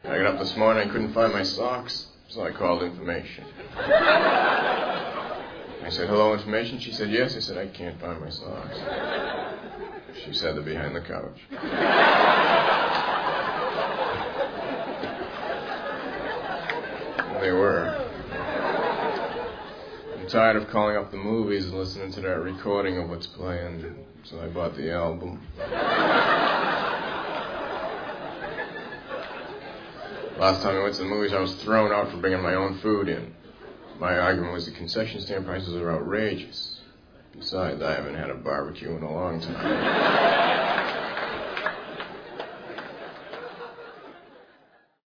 I got up this morning, I couldn't find my socks, so I called information. I said, hello, information? She said, yes. I said, I can't find my socks. She said they're behind the couch. They were. I'm tired of calling up the movies and listening to that recording of what's playing, so I bought the album. Last time I went to the movies, I was thrown out for bringing my own food in. My argument was the concession stand prices are outrageous. Besides, I haven't had a barbecue in a long time.